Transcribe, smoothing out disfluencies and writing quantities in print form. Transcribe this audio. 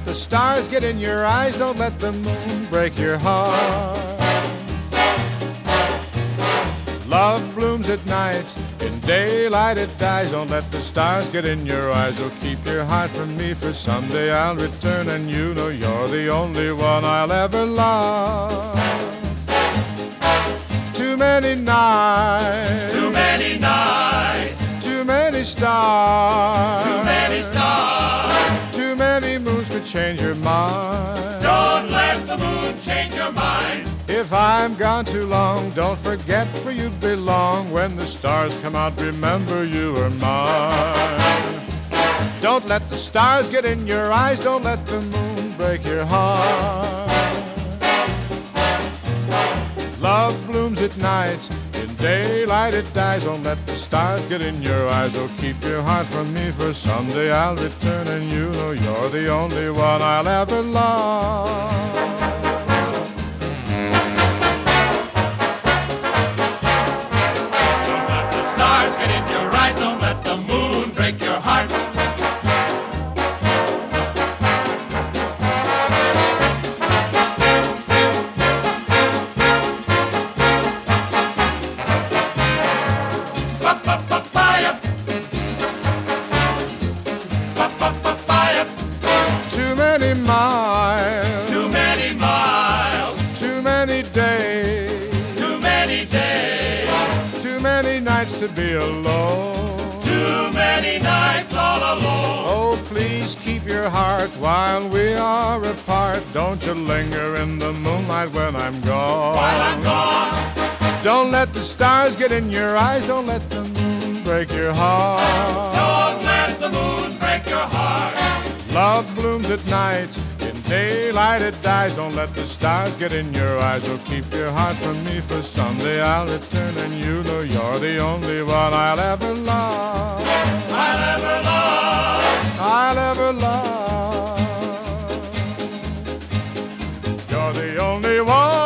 the stars get in your eyes, don't let the moon break your heart. Love blooms at night, in daylight it dies. Don't let the stars get in your eyes. Oh, keep your heart from me, for someday I'll return, and you know you're the only one I'll ever love. Too many nights, Too many nights, too many stars, too many stars. too many moons could change your mind. Don't let the moon change your mind. If I'm gone too long, don't forget where you belong. When the stars come out, remember you are mine. Don't let the stars get in your eyes, don't let the moon break your heart. Love blooms at night, in daylight it dies. Don't let the stars get in your eyes. Oh, keep your heart from me, for someday I'll return, and you know you're the only one I'll ever love. Don't let the stars get in your eyes. Don't let the moon break your heart. Papaya. Papaya. Too many miles, Too many miles, too many days, too many days, too many nights to be alone. too many nights all alone. Oh, please keep your heart while we are apart. Don't you linger in the moonlight when I'm gone. While I'm gone, Don't let the stars get in your eyes. Don't let the moon break your heart. don't let the moon break your heart. Love blooms at night, in daylight it dies. Don't let the stars get in your eyes. Oh, keep your heart from me, for someday I'll return, and you know you're the only one I'll ever love. I'll ever love. I'll ever love. You're the only one